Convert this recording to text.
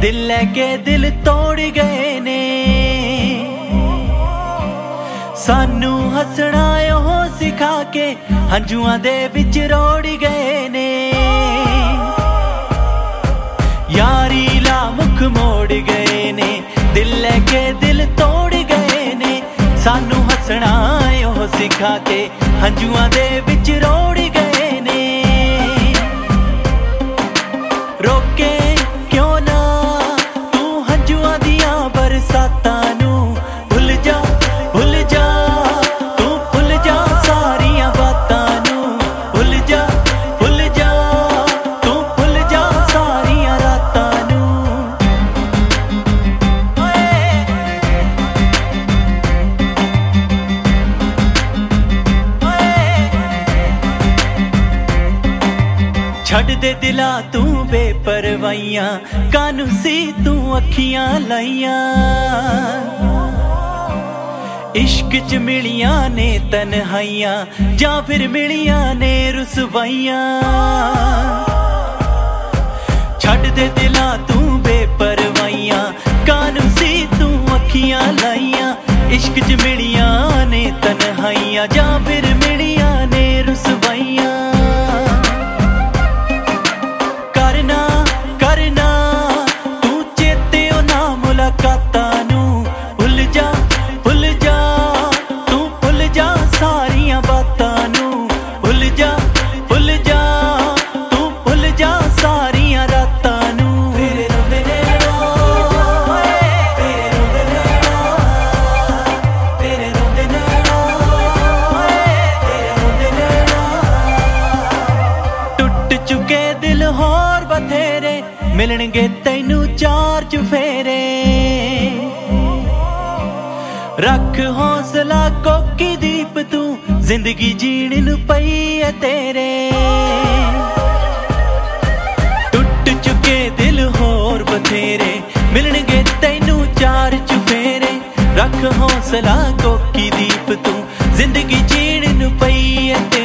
दिल लेके दिल तोड़ गए ने, सानू हसना ओह सिखा के हंजुआं दे विच रोड़ गए ने। यारी ला मुख मोड़ गए ने, दिल लेके दिल तोड़ गए ने, सानू हसना ओह सिखा के हंजुआं दे विच रोड़ गए ने। रोके क्यों ना तू हंजुआं दियां बरसातां नू, भुल जा तू भुल जा सारियां बातां नू, भुल जा तू भुल जा सारियां रातां नू। छड़ दे दिला तू बेपरवाइयां, कानू सी तू अखियां लाइयां, इश्क च मिलियां ने तन्हाइयां, जां फिर मिलियां ने रुसवाइयां। छड़ दे दिला तू बेपरवाइयां, कानू सी तू अखियां लाइयां, इश्क च मिलियां ने तन्हाइयां, जां फिर मिलियां ने रुसवाइयां। चुके दिल होर बथेरे, मिलणगे तैनू चार चुफेरे, रख हौसला कोकी दीप तू, जिंदगी जीण नू पई है तेरे। टुट चुके दिल होर बथेरे, मिलणगे तैनू चार चुफेरे, रख हौसला कोकी दीप तू, जिंदगी जीण नू पई है तेरे।